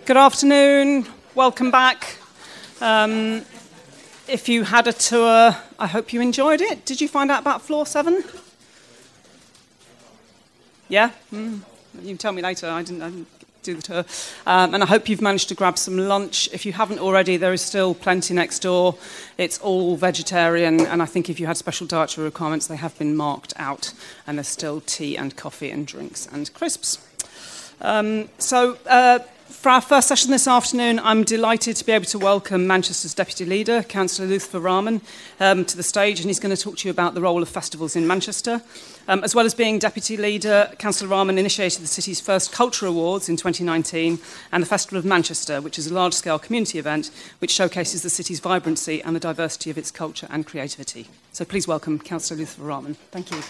Good afternoon, welcome back. If you had a tour, I hope you enjoyed it. Did you find out about floor 7? Yeah? You can tell me later, I didn't do the tour. And I hope you've managed to grab some lunch. If you haven't already, there is still plenty next door. It's all vegetarian, and I think if you had special dietary requirements, they have been marked out, and there's still tea and coffee and drinks and crisps. For our first session this afternoon, I'm delighted to be able to welcome Manchester's Deputy Leader, Councillor Lutfer Rahman, to the stage, and he's going to talk to you about the role of festivals in Manchester. As well as being Deputy Leader, Councillor Rahman initiated the city's first Culture Awards in 2019 and the Festival of Manchester, which is a large-scale community event which showcases the city's vibrancy and the diversity of its culture and creativity. So please welcome Councillor Lutfer Rahman. Thank you.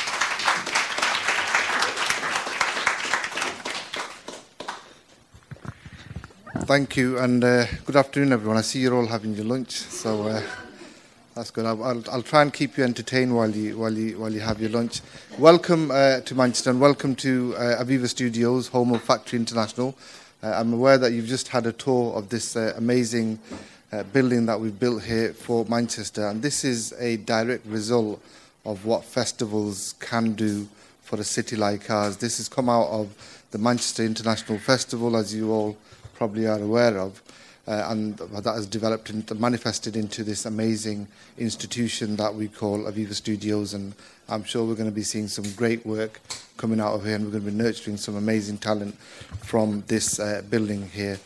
Thank you, and good afternoon, everyone. I see you're all having your lunch, so that's good. I'll try and keep you entertained while you have your lunch. Welcome to Manchester, and welcome to Aviva Studios, home of Factory International. I'm aware that you've just had a tour of this amazing building that we've built here for Manchester, and this is a direct result of what festivals can do for a city like ours. This has come out of the Manchester International Festival, as you all probably are aware of, and that has developed and manifested into this amazing institution that we call Aviva Studios, and I'm sure we're going to be seeing some great work coming out of here, and we're going to be nurturing some amazing talent from this building here.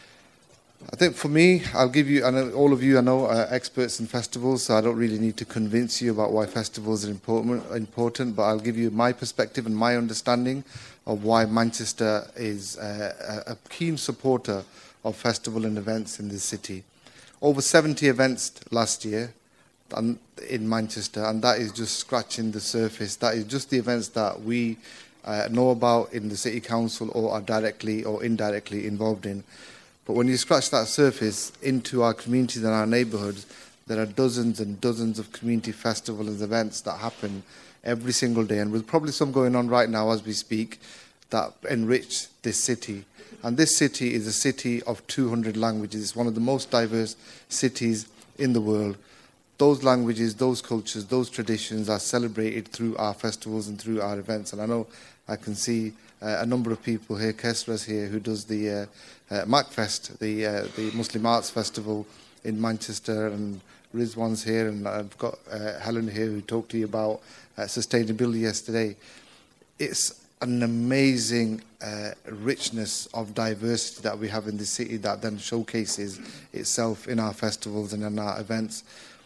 I think for me, I'll give you, and all of you I know are experts in festivals, so I don't really need to convince you about why festivals are important, but I'll give you my perspective and my understanding of why Manchester is a keen supporter of festival and events in the city. Over 70 events last year in Manchester, and that is just scratching the surface. That is just the events that we know about in the City Council or are directly or indirectly involved in. But when you scratch that surface into our communities and our neighbourhoods, there are dozens and dozens of community festivals and events that happen every single day, and with probably some going on right now as we speak, that enrich this city. And this city is a city of 200 languages. It's one of the most diverse cities in the world. Those languages, those cultures, those traditions are celebrated through our festivals and through our events. And I know I can see a number of people here. Kesra's here, who does the MacFest, the Muslim Arts Festival in Manchester, and Rizwan's here, and I've got Helen here, who talked to you about sustainability yesterday. It's an amazing richness of diversity that we have in the city that then showcases itself in our festivals and in our events.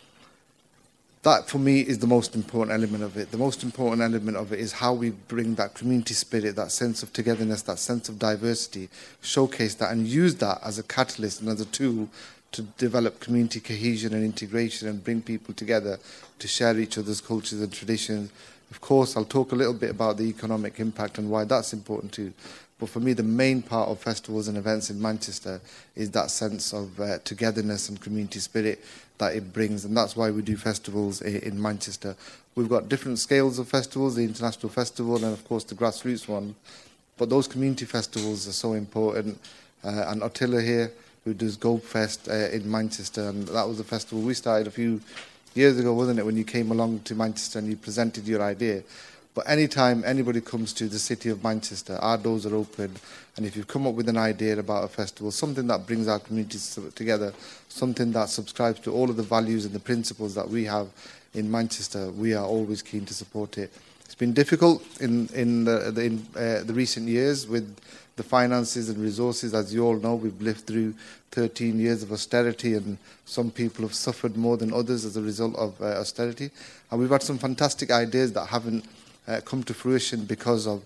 That, for me, is the most important element of it. The most important element of it is how we bring that community spirit, that sense of togetherness, that sense of diversity, showcase that and use that as a catalyst and as a tool to develop community cohesion and integration and bring people together to share each other's cultures and traditions. Of course, I'll talk a little bit about the economic impact and why that's important too. But for me, the main part of festivals and events in Manchester is that sense of togetherness and community spirit that it brings, and that's why we do festivals in Manchester. We've got different scales of festivals, the International Festival and, of course, the grassroots one. But those community festivals are so important. And Attila here, who does Gold Fest in Manchester, and that was a festival we started a few years ago, wasn't it, when you came along to Manchester and you presented your idea. But anytime anybody comes to the city of Manchester, our doors are open, and if you've come up with an idea about a festival, something that brings our communities together, something that subscribes to all of the values and the principles that we have in Manchester, we are always keen to support it. It's been difficult in the recent years with the finances and resources. As you all know, we've lived through 13 years of austerity, and some people have suffered more than others as a result of austerity. And we've had some fantastic ideas that haven't come to fruition because of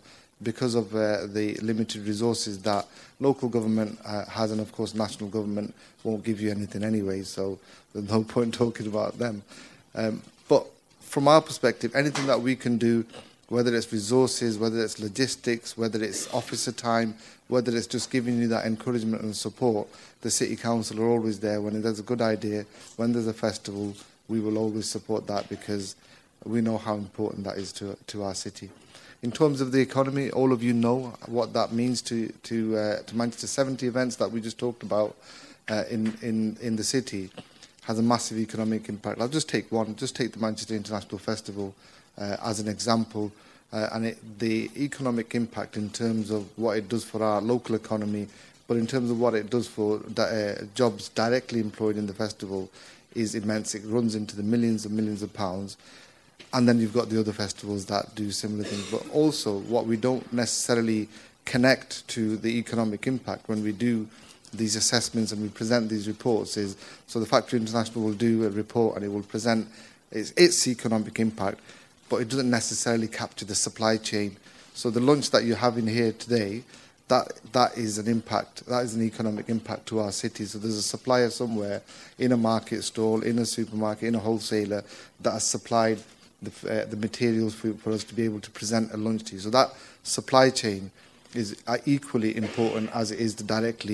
the limited resources that local government has, and of course national government won't give you anything anyway, so there's no point talking about them. But from our perspective, anything that we can do, whether it's resources, whether it's logistics, whether it's officer time, whether it's just giving you that encouragement and support, the City Council are always there. When there's a good idea, when there's a festival, we will always support that because we know how important that is to our city. In terms of the economy, all of you know what that means to Manchester. 70 events that we just talked about in the city has a massive economic impact. I'll just take one, just take the Manchester International Festival as an example, the economic impact in terms of what it does for our local economy, but in terms of what it does for jobs directly employed in the festival is immense. It runs into the millions and millions of pounds. And then you've got the other festivals that do similar things. But also what we don't necessarily connect to the economic impact when we do these assessments and we present these reports is, so the Factory International will do a report and it will present its economic impact, but it doesn't necessarily capture the supply chain. So the lunch that you're having here today, that is an impact, that is an economic impact to our city. So there's a supplier somewhere in a market stall, in a supermarket, in a wholesaler that has supplied the materials for us to be able to present a lunch to you. So that supply chain is equally important as it is the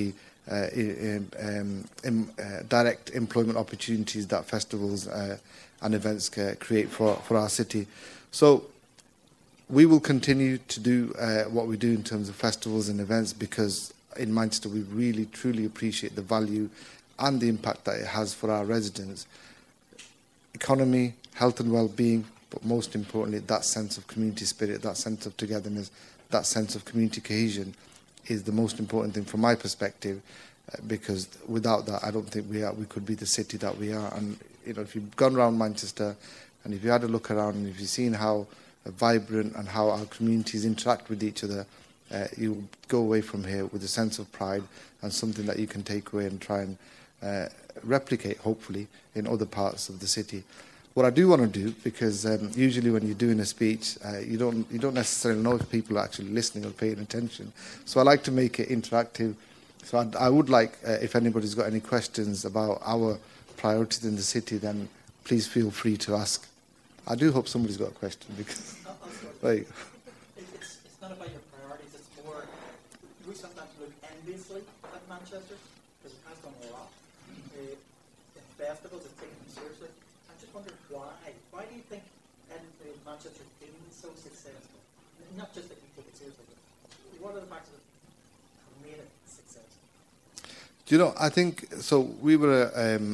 direct employment opportunities that festivals and events create for our city. So we will continue to do what we do in terms of festivals and events, because in Manchester we really truly appreciate the value and the impact that it has for our residents. Economy, health and well-being, but most importantly that sense of community spirit, that sense of togetherness, that sense of community cohesion is the most important thing from my perspective, because without that I don't think we could be the city that we are. And if you've gone around Manchester and if you had a look around and if you've seen how vibrant and how our communities interact with each other, you'll go away from here with a sense of pride and something that you can take away and try and replicate, hopefully, in other parts of the city. What I do want to do, because usually when you're doing a speech, you don't necessarily know if people are actually listening or paying attention. So I like to make it interactive. So I would like, if anybody's got any questions about our priorities in the city, then please feel free to ask. I do hope somebody's got a question, because there you go. It's not about your priorities, it's more, we sometimes look enviously at Manchester, because it has done a lot. In festivals, it's taken them seriously. I'm just wondering why. Why do you think Manchester's been so successful? Not just that you take it seriously, but what are the factors that have made it successful? I think, so we were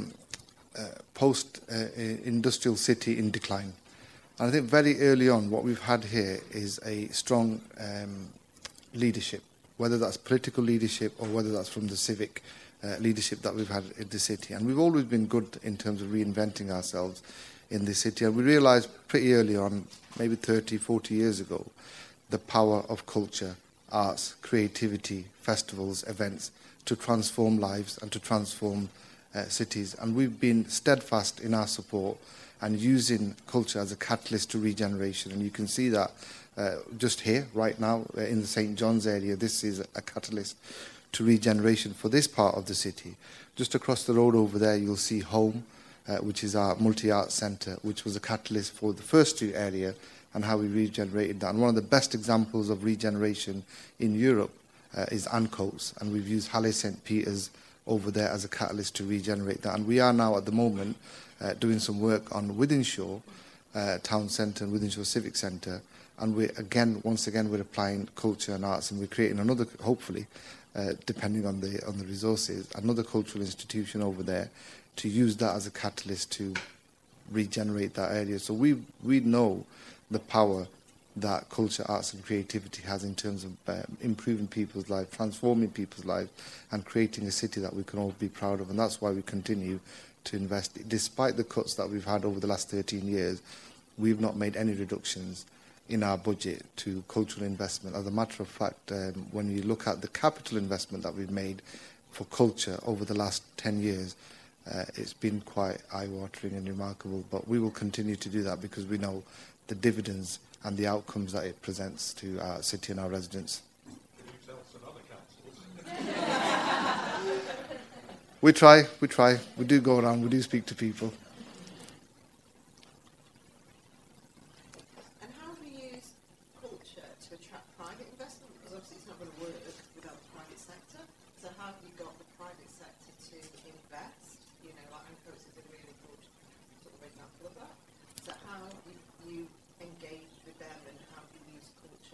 post-industrial city in decline. And I think very early on what we've had here is a strong leadership, whether that's political leadership or whether that's from the civic leadership that we've had in the city. And we've always been good in terms of reinventing ourselves in the city. And we realised pretty early on, maybe 30, 40 years ago, the power of culture, arts, creativity, festivals, events to transform lives and to transform cities. And we've been steadfast in our support and using culture as a catalyst to regeneration. And you can see that just here, right now, in the St. John's area, this is a catalyst to regeneration for this part of the city. Just across the road over there, you'll see Home, which is our multi-art centre, which was a catalyst for the First Street area and how we regenerated that. And one of the best examples of regeneration in Europe is Ancoats, and we've used Halle St. Peter's over there as a catalyst to regenerate that. And we are now at the moment doing some work on Wythenshawe Town Centre and Wythenshawe Civic Centre, and once again we're applying culture and arts, and we're creating another, hopefully, depending on the resources, another cultural institution over there to use that as a catalyst to regenerate that area. So we know the power that culture, arts and creativity has in terms of improving people's lives, transforming people's lives, and creating a city that we can all be proud of. And that's why we continue to invest. Despite the cuts that we've had over the last 13 years, we've not made any reductions in our budget to cultural investment. As a matter of fact, when you look at the capital investment that we've made for culture over the last 10 years, it's been quite eye-watering and remarkable. But we will continue to do that because we know the dividends and the outcomes that it presents to our city and our residents. Can you tell some other councils? We try. We do go around, we do speak to people. And how do we use culture to attract private investment? Because obviously it's not going to work without the private sector. So how have you got the private sector to invest? Like Ancoats is a really good sort of example of that. So how have you engaged with them, and how do you use culture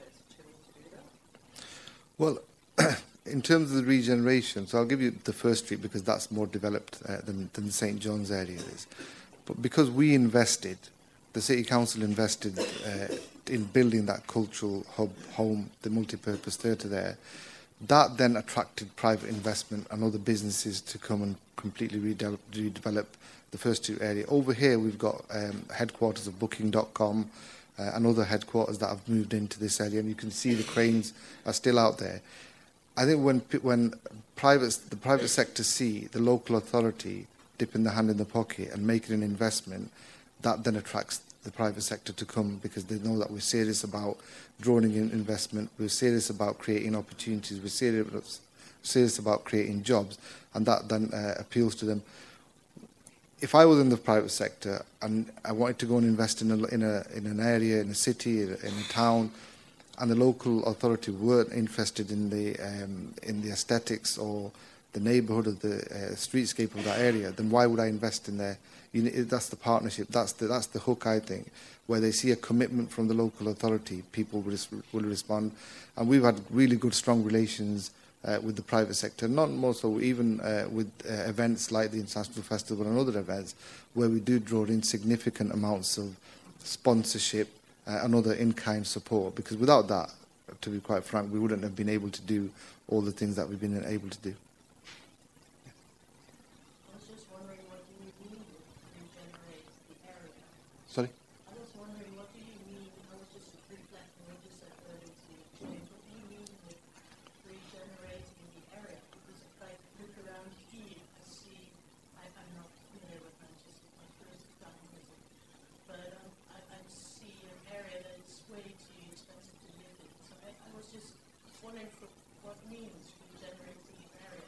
Well, in terms of the regeneration, so I'll give you the First Street because that's more developed than the St John's area is. But because we invested, the City Council invested in building that cultural hub home, the multi-purpose theatre there, that then attracted private investment and other businesses to come and completely redevelop the First Street area. Over here we've got headquarters of Booking.com and other headquarters that have moved into this area, and you can see the cranes are still out there. I think when the private sector see the local authority dipping their hand in the pocket and making an investment, that then attracts the private sector to come because they know that we're serious about drawing in investment, we're serious about creating opportunities, we're serious about creating jobs, and that then appeals to them. If I was in the private sector and I wanted to go and invest in an area, in a city, in a town, and the local authority weren't interested in the aesthetics or the neighbourhood of the streetscape of that area, then why would I invest in there? That's the partnership. That's the hook, I think, where they see a commitment from the local authority, people will respond. And we've had really good, strong relations with the private sector, not more so even with events like the International Festival and other events, where we do draw in significant amounts of sponsorship and other in-kind support. Because without that, to be quite frank, we wouldn't have been able to do all the things that we've been able to do. Sorry? I was wondering, what do you mean, I was just reflecting what you said earlier to James, what do you mean with regenerating the area? Because if I look around here, I see, I'm not familiar with Manchester, my first time visit, but I see an area that is way too expensive to live in. So I was just wondering what means regenerating the area?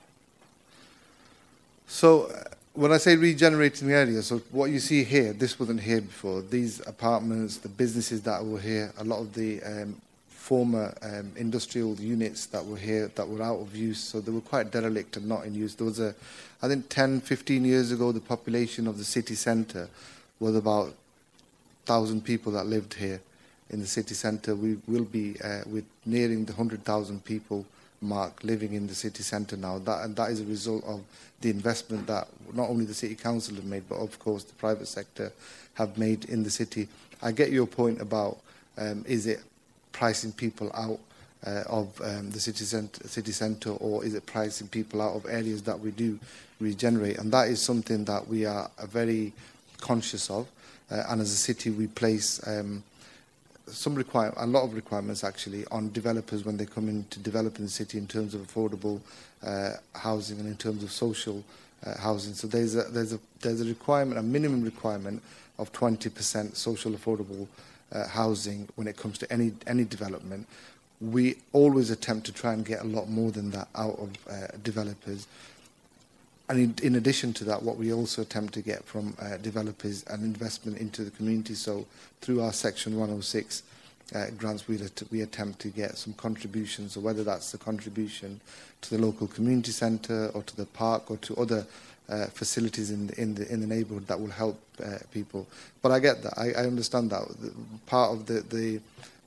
So, when I say regenerating the area, so what you see here, this wasn't here before. These apartments, the businesses that were here, a lot of the former industrial units that were here that were out of use, so they were quite derelict and not in use. There was I think 10, 15 years ago, the population of the city centre was about 1,000 people that lived here in the city centre. We will be with nearing the 100,000 people mark living in the city centre now. That is a result of the investment that not only the City Council have made, but of course the private sector have made in the city. I get your point about is it pricing people out of the city centre, or is it pricing people out of areas that we do regenerate? And that is something that we are very conscious of. And as a city, we place a lot of requirements actually on developers when they come in to develop in the city in terms of affordable housing and in terms of social housing. So there's a requirement, a minimum requirement of 20% social affordable housing when it comes to any development. We always attempt to try and get a lot more than that out of developers. And in addition to that, what we also attempt to get from developers and investment into the community. So through our Section 106 grants, we attempt to get some contributions, so whether that's the contribution to the local community centre or to the park or to other facilities in the neighbourhood that will help people. But I get that. I understand that. Part of the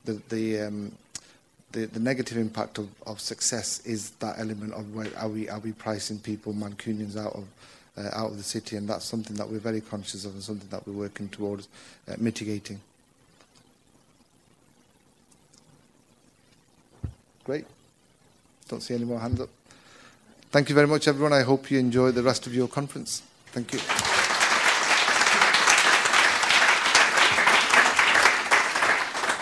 negative impact of success is that element of where are we pricing people, Mancunians, out of the city, and that's something that we're very conscious of and something that we're working towards mitigating. Great. Don't see any more hands up. Thank you very much, everyone. I hope you enjoy the rest of your conference. Thank you.